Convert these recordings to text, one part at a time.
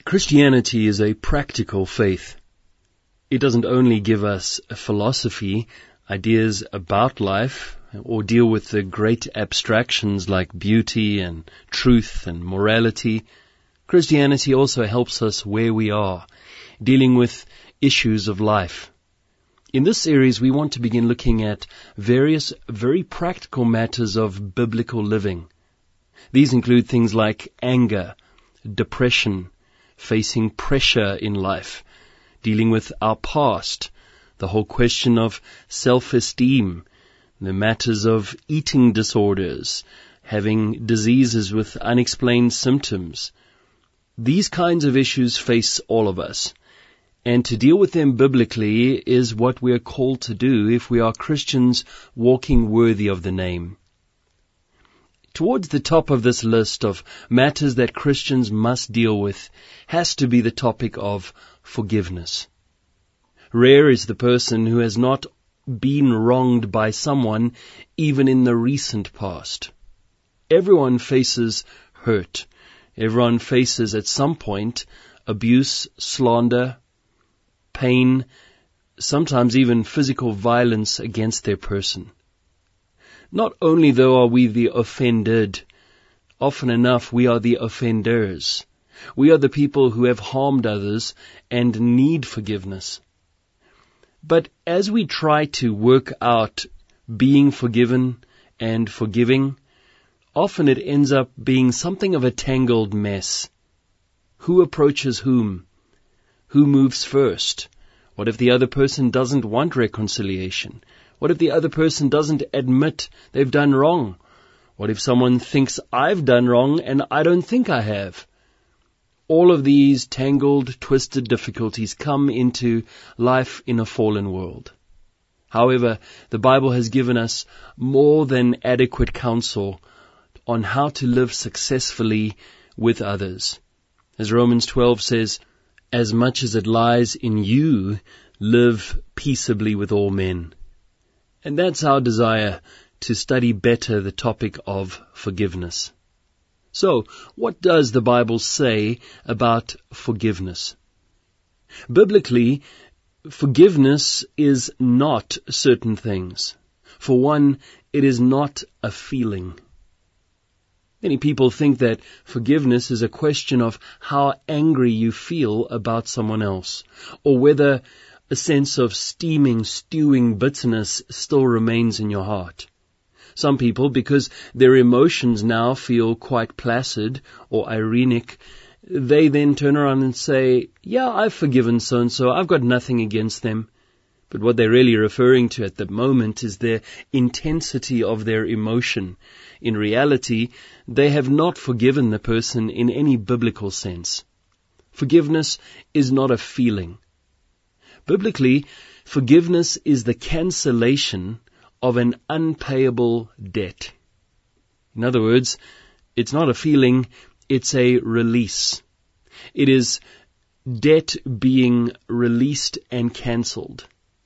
Christianity is a practical faith. It doesn't only give us a philosophy, ideas about life, or deal with the great abstractions like beauty and truth and morality. Christianity also helps us where we are, dealing with issues of life. In this series, we want to begin looking at various very practical matters of biblical living. These include things like anger, depression, facing pressure in life, dealing with our past, the whole question of self-esteem, the matters of eating disorders, having diseases with unexplained symptoms. These kinds of issues face all of us, and to deal with them biblically is what we are called to do if we are Christians walking worthy of the name. Towards the top of this list of matters that Christians must deal with has to be the topic of forgiveness. Rare is the person who has not been wronged by someone even in the recent past. Everyone faces hurt. Everyone faces at some point abuse, slander, pain, sometimes even physical violence against their person. Not only, though, are we the offended, often enough we are the offenders. We are the people who have harmed others and need forgiveness. But as we try to work out being forgiven and forgiving, often it ends up being something of a tangled mess. Who approaches whom? Who moves first? What if the other person doesn't want reconciliation? What if the other person doesn't admit they've done wrong? What if someone thinks I've done wrong and I don't think I have? All of these tangled, twisted difficulties come into life in a fallen world. However, the Bible has given us more than adequate counsel on how to live successfully with others. As Romans 12 says, as much as it lies in you, live peaceably with all men. And that's our desire, to study better the topic of forgiveness. So, what does the Bible say about forgiveness? Biblically, forgiveness is not certain things. For one, it is not a feeling. Many people think that forgiveness is a question of how angry you feel about someone else, or whether a sense of stewing bitterness still remains in your heart. Some people, because their emotions now feel quite placid or ironic, they then turn around and say, yeah, I've forgiven so-and-so, I've got nothing against them. But what they're really referring to at the moment is their intensity of their emotion. In reality, they have not forgiven the person in any biblical sense. Forgiveness is not a feeling. Biblically, forgiveness is the cancellation of an unpayable debt. In other words, it's not a feeling, it's a release. It is debt being released and cancelled.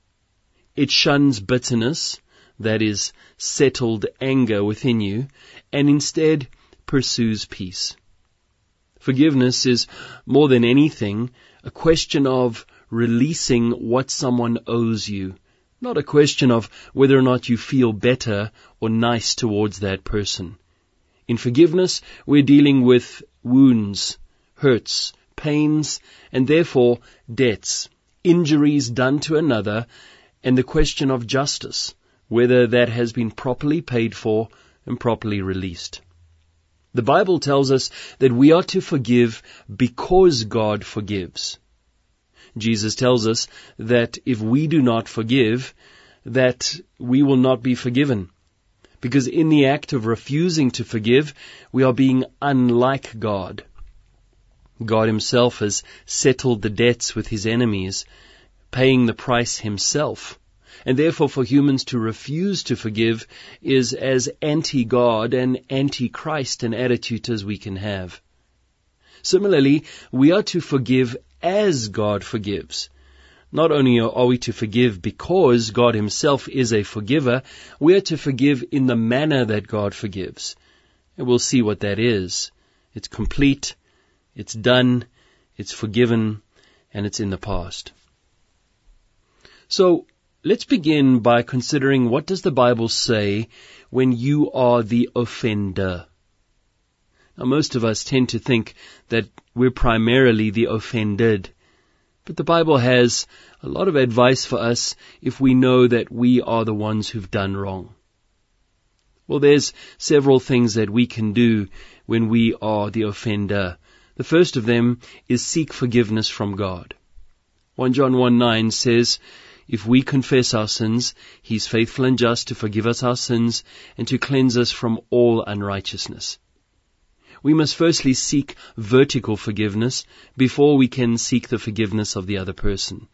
It shuns bitterness, that is, settled anger within you, and instead pursues peace. Forgiveness is, more than anything, a question of releasing what someone owes you, not a question of whether or not you feel better or nice towards that person. In forgiveness, we're dealing with wounds, hurts, pains, and therefore debts, injuries done to another, and the question of justice, whether that has been properly paid for and properly released. The Bible tells us that we are to forgive because God forgives. Jesus tells us that if we do not forgive, that we will not be forgiven. Because in the act of refusing to forgive, we are being unlike God. God himself has settled the debts with his enemies, paying the price himself. And therefore for humans to refuse to forgive is as anti-God and anti-Christ an attitude as we can have. Similarly, we are to forgive as God forgives. Not only are we to forgive because God himself is a forgiver, we are to forgive in the manner that God forgives. And we'll see what that is. It's complete, it's done, it's forgiven, and it's in the past. So, let's begin by considering what does the Bible say when you are the offender. Now, most of us tend to think that we're primarily the offended, but the Bible has a lot of advice for us if we know that we are the ones who've done wrong. Well, there's several things that we can do when we are the offender. The first of them is seek forgiveness from God. 1 John 1:9 says, if we confess our sins, He's faithful and just to forgive us our sins and to cleanse us from all unrighteousness. We must firstly seek vertical forgiveness before we can seek the forgiveness of the other person.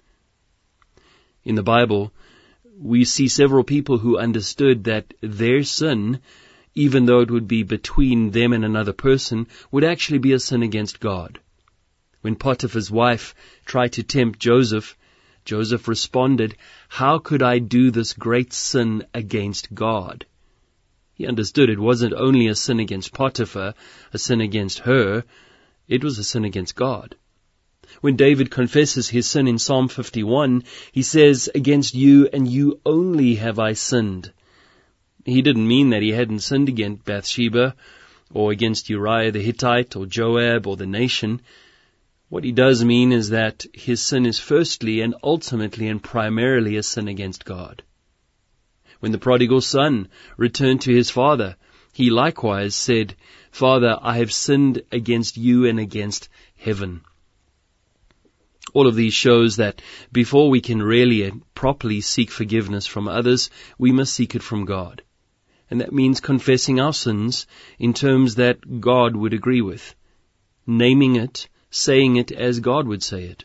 In the Bible, we see several people who understood that their sin, even though it would be between them and another person, would actually be a sin against God. When Potiphar's wife tried to tempt Joseph, Joseph responded, how could I do this great sin against God? He understood it wasn't only a sin against Potiphar, a sin against her, it was a sin against God. When David confesses his sin in Psalm 51, he says, against you and you only have I sinned. He didn't mean that he hadn't sinned against Bathsheba, or against Uriah the Hittite, or Joab, or the nation. What he does mean is that his sin is firstly and ultimately and primarily a sin against God. When the prodigal son returned to his father, he likewise said, Father, I have sinned against you and against heaven. All of these shows that before we can really and properly seek forgiveness from others, we must seek it from God. And that means confessing our sins in terms that God would agree with, naming it, saying it as God would say it.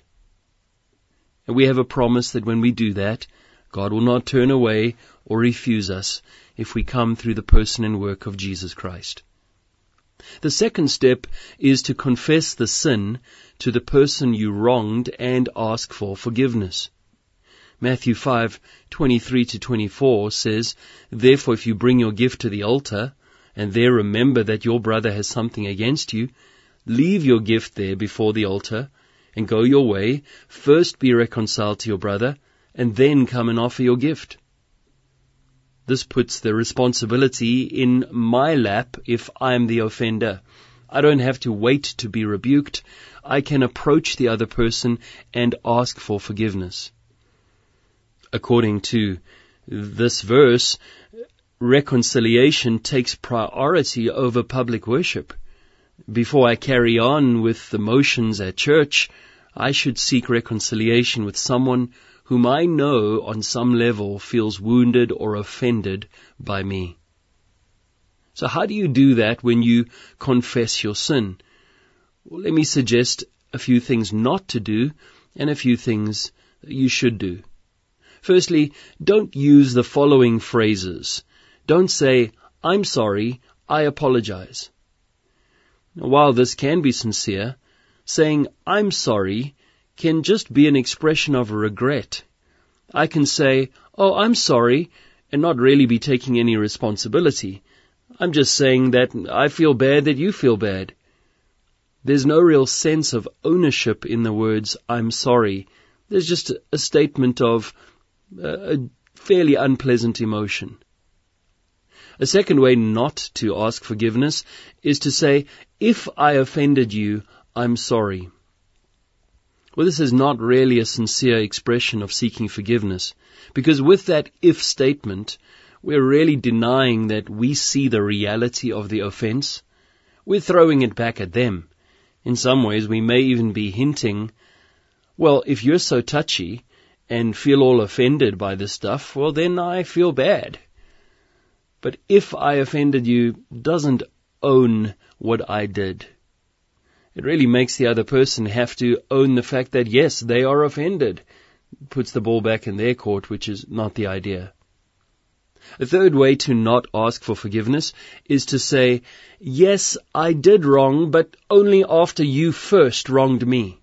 And we have a promise that when we do that, God will not turn away or refuse us if we come through the person and work of Jesus Christ. The second step is to confess the sin to the person you wronged and ask for forgiveness. Matthew 5:23-24 says, Therefore if you bring your gift to the altar, and there remember that your brother has something against you, leave your gift there before the altar, and go your way. First be reconciled to your brother, and then come and offer your gift. This puts the responsibility in my lap if I'm the offender. I don't have to wait to be rebuked. I can approach the other person and ask for forgiveness. According to this verse, reconciliation takes priority over public worship. Before I carry on with the motions at church, I should seek reconciliation with someone whom I know on some level feels wounded or offended by me. So how do you do that when you confess your sin? Well, let me suggest a few things not to do and a few things you should do. Firstly, don't use the following phrases. Don't say, I'm sorry, I apologize. Now, while this can be sincere, saying, I'm sorry, can just be an expression of regret. I can say, oh, I'm sorry, and not really be taking any responsibility. I'm just saying that I feel bad that you feel bad. There's no real sense of ownership in the words, I'm sorry. There's just a statement of a fairly unpleasant emotion. A second way not to ask forgiveness is to say, if I offended you, I'm sorry. Well, this is not really a sincere expression of seeking forgiveness, because with that if statement, we're really denying that we see the reality of the offense. We're throwing it back at them. In some ways, we may even be hinting, well, if you're so touchy and feel all offended by this stuff, well, then I feel bad. But if I offended you doesn't own what I did. It really makes the other person have to own the fact that, yes, they are offended. It puts the ball back in their court, which is not the idea. A third way to not ask for forgiveness is to say, yes, I did wrong, but only after you first wronged me.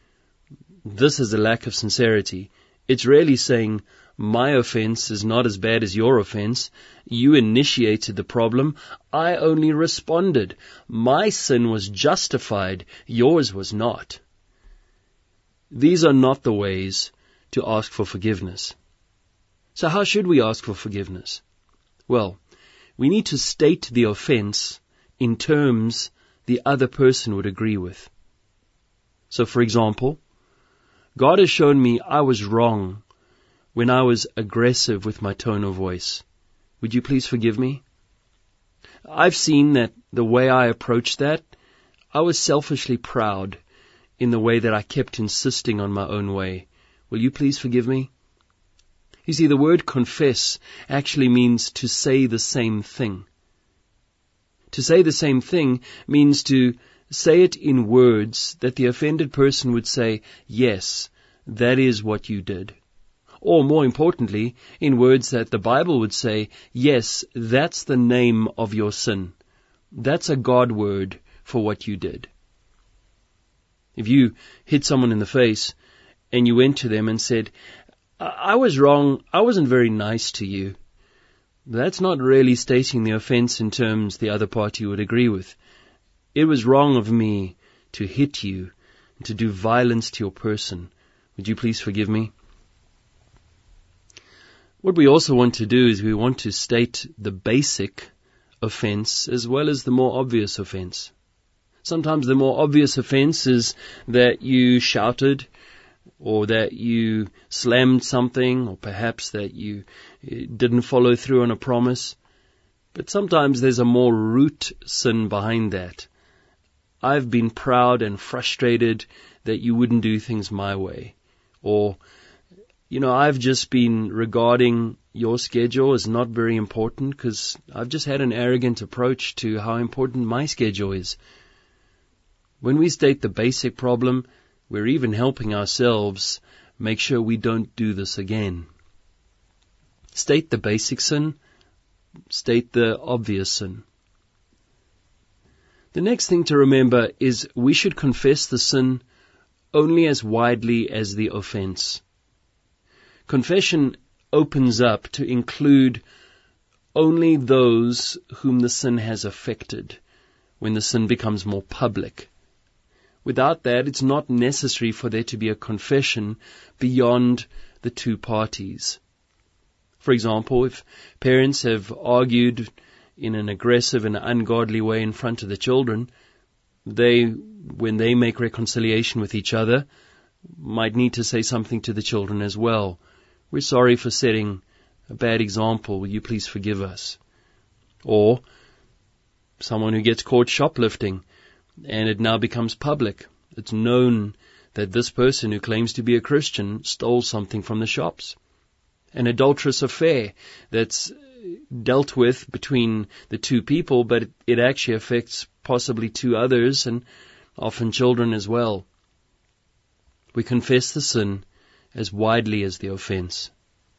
This is a lack of sincerity. It's really saying, my offense is not as bad as your offense. You initiated the problem. I only responded. My sin was justified. Yours was not. these are not the ways to ask for forgiveness. So how should we ask for forgiveness? Well, we need to state the offense in terms the other person would agree with. So, for example, God has shown me I was wrong when I was aggressive with my tone of voice. Would you please forgive me? I've seen that the way I approached that, I was selfishly proud in the way that I kept insisting on my own way. Will you please forgive me? You see, the word confess actually means to say the same thing. To say the same thing means to say it in words that the offended person would say, yes, that is what you did. Or more importantly, in words that the Bible would say, yes, that's the name of your sin. That's a God word for what you did. If you hit someone in the face and you went to them and said, I was wrong, I wasn't very nice to you, that's not really stating the offense in terms the other party would agree with. It was wrong of me to hit you and to do violence to your person. Would you please forgive me? What we also want to do is we want to state the basic offense as well as the more obvious offense. Sometimes the more obvious offense is that you shouted, or that you slammed something, or perhaps that you didn't follow through on a promise. But sometimes there's a more root sin behind that. I've been proud and frustrated that you wouldn't do things my way. Or, I've just been regarding your schedule as not very important because I've just had an arrogant approach to how important my schedule is. When we state the basic problem, we're even helping ourselves make sure we don't do this again. State the basic sin, state the obvious sin. The next thing to remember is we should confess the sin only as widely as the offense. Confession opens up to include only those whom the sin has affected when the sin becomes more public. Without that, it's not necessary for there to be a confession beyond the two parties. For example, if parents have argued in an aggressive and ungodly way in front of the children, when they make reconciliation with each other, might need to say something to the children as well. We're sorry for setting a bad example. Will you please forgive us? Or someone who gets caught shoplifting, and it now becomes public. It's known that this person who claims to be a Christian stole something from the shops. An adulterous affair that's dealt with between the two people, but it actually affects possibly two others and often children as well. We confess the sin as widely as the offense.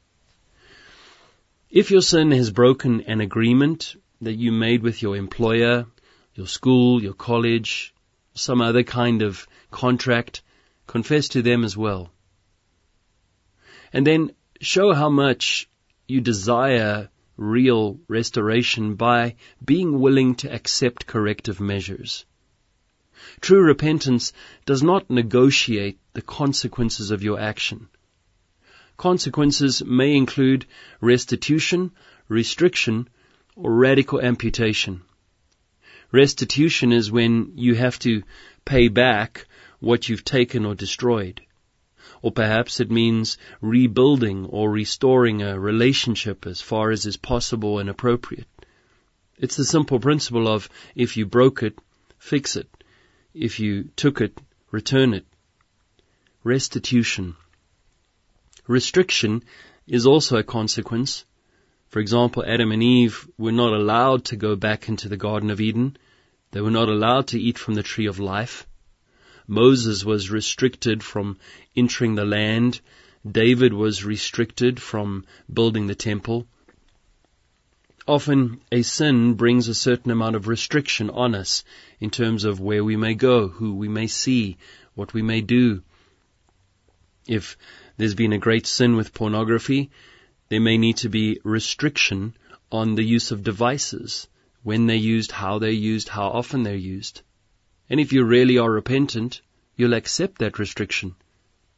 If your sin has broken an agreement that you made with your employer, your school, your college, some other kind of contract, confess to them as well. And then show how much you desire real restoration by being willing to accept corrective measures. True repentance does not negotiate the consequences of your action. Consequences may include restitution, restriction, or radical amputation. Restitution is when you have to pay back what you've taken or destroyed. Or perhaps it means rebuilding or restoring a relationship as far as is possible and appropriate. It's the simple principle of if you broke it, fix it. If you took it, return it. Restitution. Restriction is also a consequence. For example, Adam and Eve were not allowed to go back into the Garden of Eden. They were not allowed to eat from the tree of life. Moses was restricted from entering the land. David was restricted from building the temple. Often a sin brings a certain amount of restriction on us in terms of where we may go, who we may see, what we may do. If there's been a great sin with pornography, there may need to be restriction on the use of devices, when they're used, how often they're used. And if you really are repentant, you'll accept that restriction.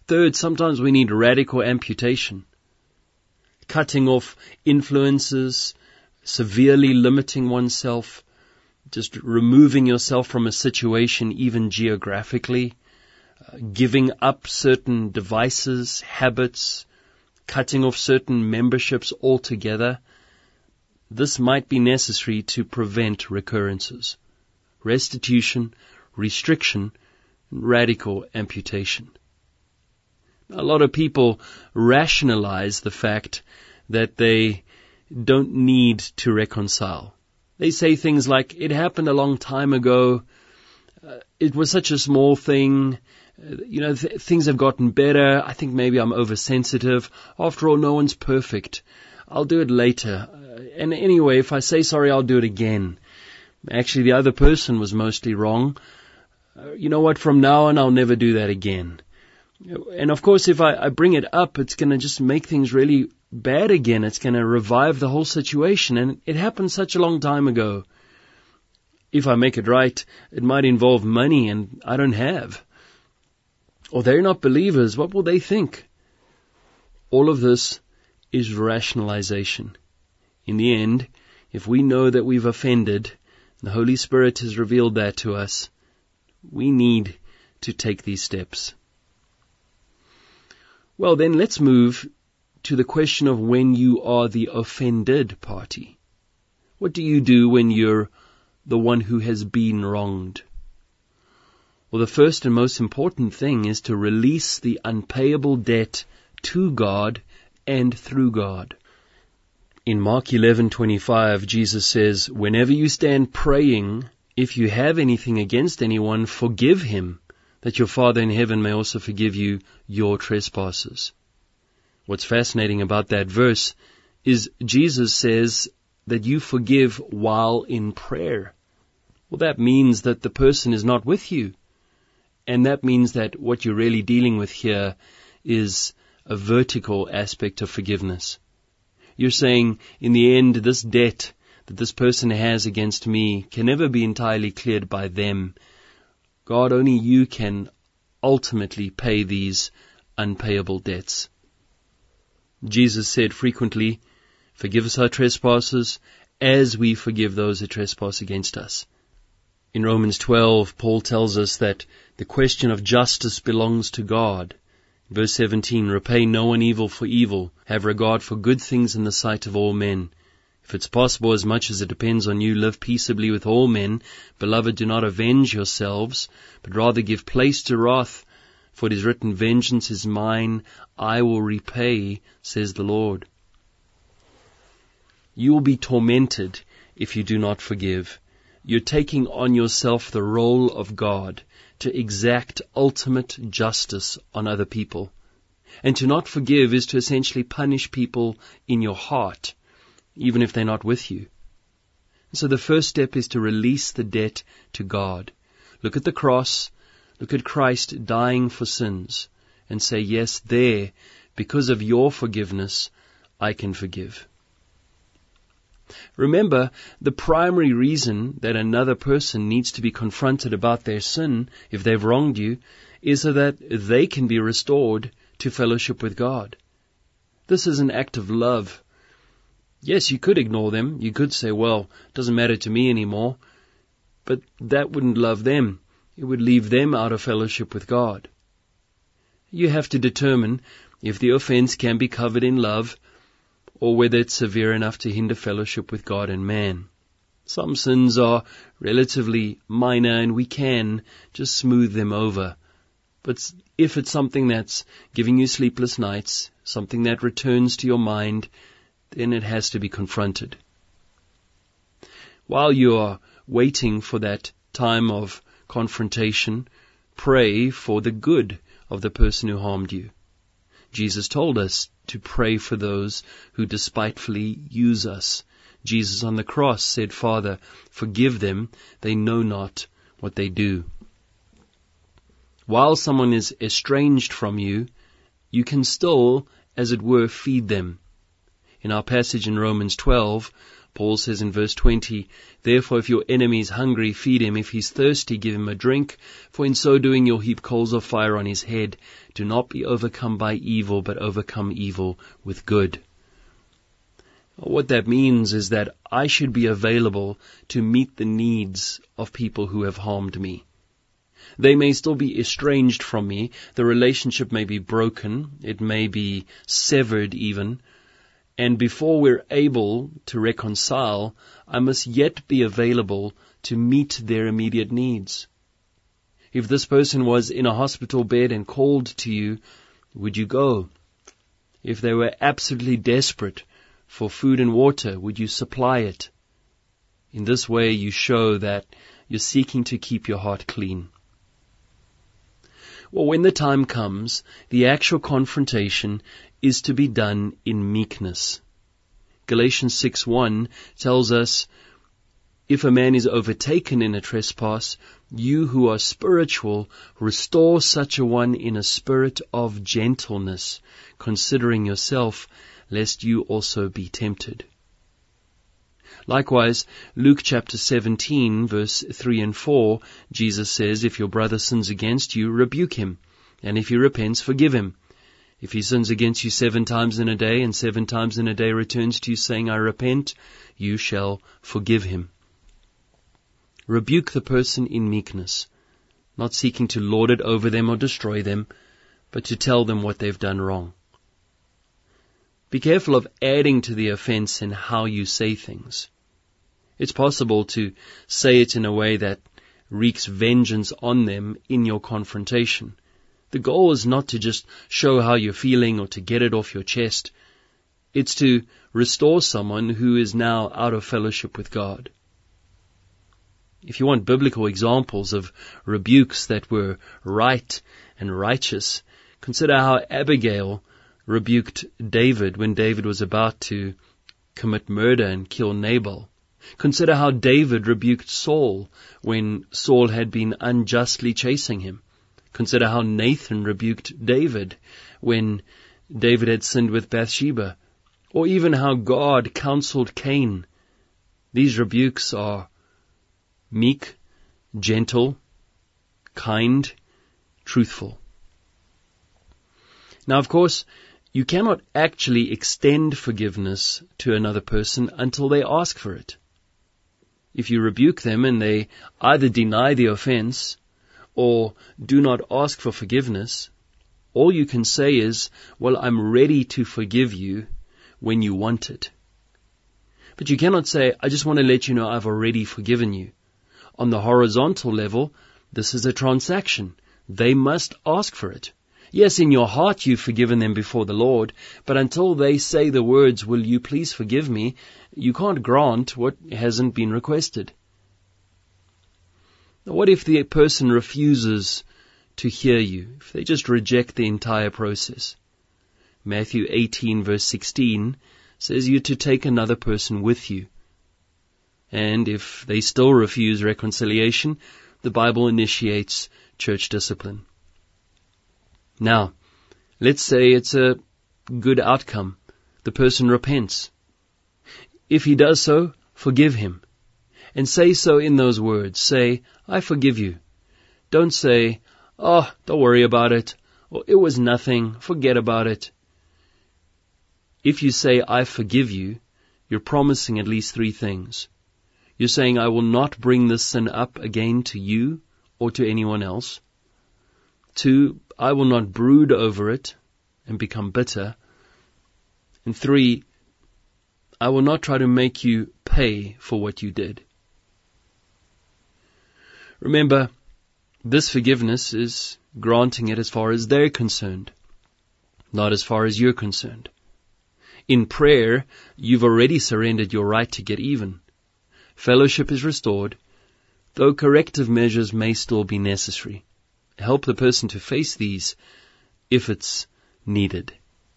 Third, sometimes we need radical amputation. Cutting off influences, severely limiting oneself, just removing yourself from a situation even geographically, giving up certain devices, habits, cutting off certain memberships altogether. This might be necessary to prevent recurrences. Restitution, restriction, and radical amputation. A lot of people rationalize the fact that they don't need to reconcile. They say things like, it happened a long time ago, it was such a small thing, things have gotten better, I think maybe I'm oversensitive, after all, no one's perfect, I'll do it later, and anyway, if I say sorry, I'll do it again. Actually, the other person was mostly wrong. You know what, from now on, I'll never do that again. And of course, if I bring it up, it's going to just make things really bad again. It's going to revive the whole situation. And it happened such a long time ago. If I make it right, it might involve money and I don't have. Or they're not believers. What will they think? All of this is rationalization. In the end, if we know that we've offended, the Holy Spirit has revealed that to us, we need to take these steps. Well, then let's move to the question of when you are the offended party. What do you do when you're the one who has been wronged? Well, the first and most important thing is to release the unpayable debt to God and through God. In Mark 11:25, Jesus says, whenever you stand praying, if you have anything against anyone, forgive him, that your Father in heaven may also forgive you your trespasses. What's fascinating about that verse is Jesus says that you forgive while in prayer. Well, that means that the person is not with you. And that means that what you're really dealing with here is a vertical aspect of forgiveness. You're saying, in the end, this debt that this person has against me can never be entirely cleared by them. God, only you can ultimately pay these unpayable debts. Jesus said frequently, forgive us our trespasses as we forgive those who trespass against us. In Romans 12, Paul tells us that the question of justice belongs to God. Verse 17, repay no one evil for evil, have regard for good things in the sight of all men. If it's possible, as much as it depends on you, live peaceably with all men. Beloved, do not avenge yourselves, but rather give place to wrath. For it is written, vengeance is mine, I will repay, says the Lord. You will be tormented if you do not forgive. You're taking on yourself the role of God to exact ultimate justice on other people. And to not forgive is to essentially punish people in your heart, even if they're not with you. So the first step is to release the debt to God. Look at the cross, look at Christ dying for sins, and say, yes, there, because of your forgiveness, I can forgive. Remember, the primary reason that another person needs to be confronted about their sin, if they've wronged you, is so that they can be restored to fellowship with God. This is an act of love. Yes, you could ignore them. You could say, well, it doesn't matter to me anymore. But that wouldn't love them. It would leave them out of fellowship with God. You have to determine if the offense can be covered in love or whether it's severe enough to hinder fellowship with God and man. Some sins are relatively minor and we can just smooth them over. But if it's something that's giving you sleepless nights, something that returns to your mind, then it has to be confronted. While you are waiting for that time of confrontation, pray for the good of the person who harmed you. Jesus told us to pray for those who despitefully use us. Jesus on the cross said, Father, forgive them, they know not what they do. While someone is estranged from you, you can still, as it were, feed them. In our passage in Romans 12, Paul says in verse 20, "Therefore if your enemy is hungry, feed him. If he's thirsty, give him a drink. For in so doing you'll heap coals of fire on his head. Do not be overcome by evil, but overcome evil with good." What that means is that I should be available to meet the needs of people who have harmed me. They may still be estranged from me. The relationship may be broken. It may be severed even. And before we're able to reconcile, I must yet be available to meet their immediate needs. If this person was in a hospital bed and called to you, would you go? If they were absolutely desperate for food and water, would you supply it? In this way, you show that you're seeking to keep your heart clean. Well, when the time comes, the actual confrontation is to be done in meekness. Galatians 6:1 tells us, "If a man is overtaken in a trespass, you who are spiritual, restore such a one in a spirit of gentleness, considering yourself, lest you also be tempted." Likewise, Luke chapter 17, verse 3 and 4, Jesus says, "If your brother sins against you, rebuke him, and if he repents, forgive him. If he sins against you 7 times in a day, and 7 times in a day returns to you saying, 'I repent,' you shall forgive him." Rebuke the person in meekness, not seeking to lord it over them or destroy them, but to tell them what they've done wrong. Be careful of adding to the offense in how you say things. It's possible to say it in a way that wreaks vengeance on them in your confrontation. The goal is not to just show how you're feeling or to get it off your chest. It's to restore someone who is now out of fellowship with God. If you want biblical examples of rebukes that were right and righteous, consider how Abigail rebuked David when David was about to commit murder and kill Nabal. Consider how David rebuked Saul when Saul had been unjustly chasing him. Consider how Nathan rebuked David when David had sinned with Bathsheba. Or even how God counseled Cain. These rebukes are meek, gentle, kind, truthful. Now, of course, you cannot actually extend forgiveness to another person until they ask for it. If you rebuke them and they either deny the offense or do not ask for forgiveness, all you can say is, "Well, I'm ready to forgive you when you want it." But you cannot say, "I just want to let you know I've already forgiven you." On the horizontal level, this is a transaction. They must ask for it. Yes, in your heart you've forgiven them before the Lord, but until they say the words, "Will you please forgive me?" you can't grant what hasn't been requested. Now, what if the person refuses to hear you, if they just reject the entire process? Matthew 18 verse 16 says you're to take another person with you. And if they still refuse reconciliation, the Bible initiates church discipline. Now, let's say it's a good outcome. The person repents. If he does so, forgive him. And say so in those words. Say, "I forgive you." Don't say, "Oh, don't worry about it," or "It was nothing, forget about it." If you say, "I forgive you," you're promising at least 3 things. You're saying, "I will not bring this sin up again to you or to anyone else." 2, I will not brood over it and become bitter. And 3, I will not try to make you pay for what you did. Remember, this forgiveness is granting it as far as they're concerned, not as far as you're concerned. In prayer, you've already surrendered your right to get even. Fellowship is restored, though corrective measures may still be necessary. Help the person to face these if it's needed.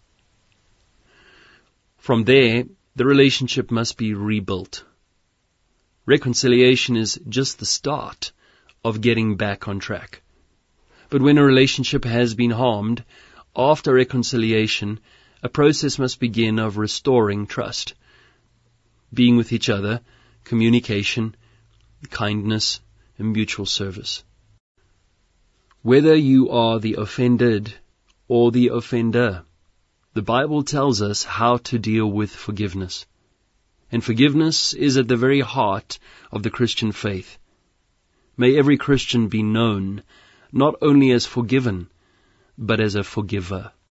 From there, the relationship must be rebuilt. Reconciliation is just the start of getting back on track. But when a relationship has been harmed, after reconciliation, a process must begin of restoring trust, being with each other, communication, kindness, and mutual service. Whether you are the offended or the offender, the Bible tells us how to deal with forgiveness. And forgiveness is at the very heart of the Christian faith. May every Christian be known not only as forgiven, but as a forgiver.